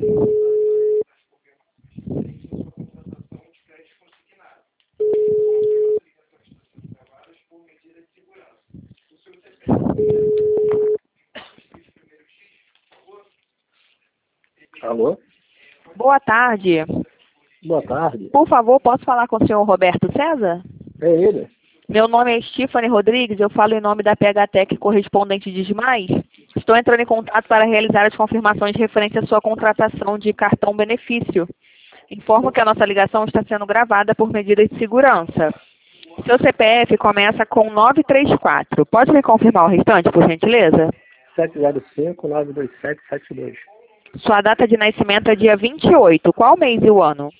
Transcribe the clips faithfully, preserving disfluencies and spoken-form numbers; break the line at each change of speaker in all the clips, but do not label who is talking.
Alô?
Boa tarde.
Boa tarde.
Por favor, posso falar com o senhor Roberto César?
É ele?
Meu nome é Stephanie Rodrigues, eu falo em nome da P H Tech correspondente de Smais. Estou entrando em contato para realizar as confirmações referentes à sua contratação de cartão benefício. Informo que a nossa ligação está sendo gravada por medidas de segurança. Seu C P F começa com nove três quatro. Pode me confirmar o restante, por gentileza?
sete zero cinco, nove dois sete, sete dois.
Sua data de nascimento é dia vinte e oito. Qual mês e o ano?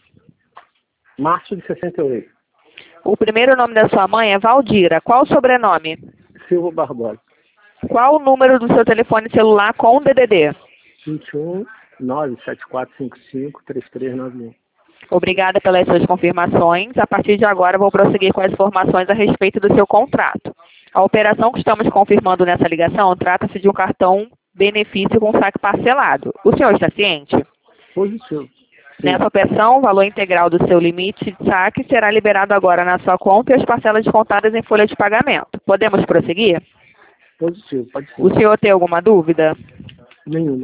Março de sessenta e oito.
O primeiro nome da sua mãe é Valdira. Qual o sobrenome?
Silva Barbosa.
Qual o número do seu telefone celular com D D D?
vinte e um, nove sete quatro cinco cinco, três três nove um.
Obrigada pelas suas confirmações. A partir de agora, vou prosseguir com as informações a respeito do seu contrato. A operação que estamos confirmando nessa ligação trata-se de um cartão benefício com saque parcelado. O senhor está ciente?
Positivo. Sim.
Nessa operação, o valor integral do seu limite de saque será liberado agora na sua conta e as parcelas descontadas em folha de pagamento. Podemos prosseguir?
Positivo, pode ser.
O senhor tem alguma dúvida?
Nenhuma.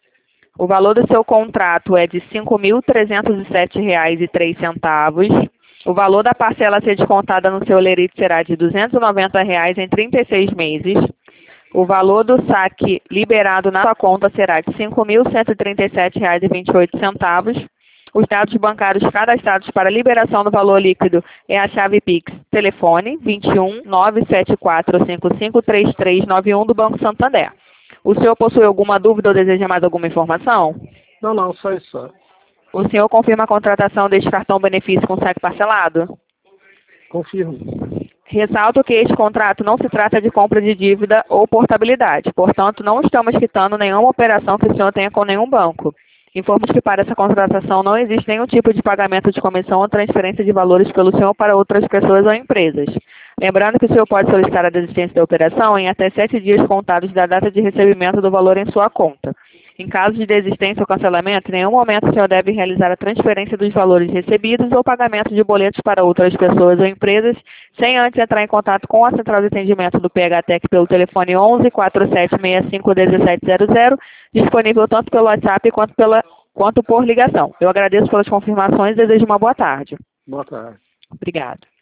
O valor do seu contrato é de cinco mil trezentos e sete reais e três centavos. O valor da parcela a ser descontada no seu lerite será de duzentos e noventa reais em trinta e seis meses. O valor do saque liberado na sua conta será de cinco mil cento e trinta e sete reais e vinte e oito centavos. Os dados bancários cadastrados para liberação do valor líquido é a chave Pix telefone vinte e um, nove sete quatro cinco cinco, três três nove um do Banco Santander. O senhor possui alguma dúvida ou deseja mais alguma informação?
Não, não, só isso. Só.
O senhor confirma a contratação deste cartão benefício com saque parcelado?
Confirmo.
Ressalto que este contrato não se trata de compra de dívida ou portabilidade. Portanto, não estamos quitando nenhuma operação que o senhor tenha com nenhum banco. Informamos que para essa contratação não existe nenhum tipo de pagamento de comissão ou transferência de valores pelo senhor para outras pessoas ou empresas. Lembrando que o senhor pode solicitar a desistência da operação em até sete dias contados da data de recebimento do valor em sua conta. Em caso de desistência ou cancelamento, em nenhum momento o senhor deve realizar a transferência dos valores recebidos ou pagamento de boletos para outras pessoas ou empresas, sem antes entrar em contato com a central de atendimento do P H Tech pelo telefone onze, quatro sete seis cinco, um sete zero zero, disponível tanto pelo WhatsApp quanto, pela, quanto por ligação. Eu agradeço pelas confirmações e desejo uma boa tarde.
Boa tarde.
Obrigado.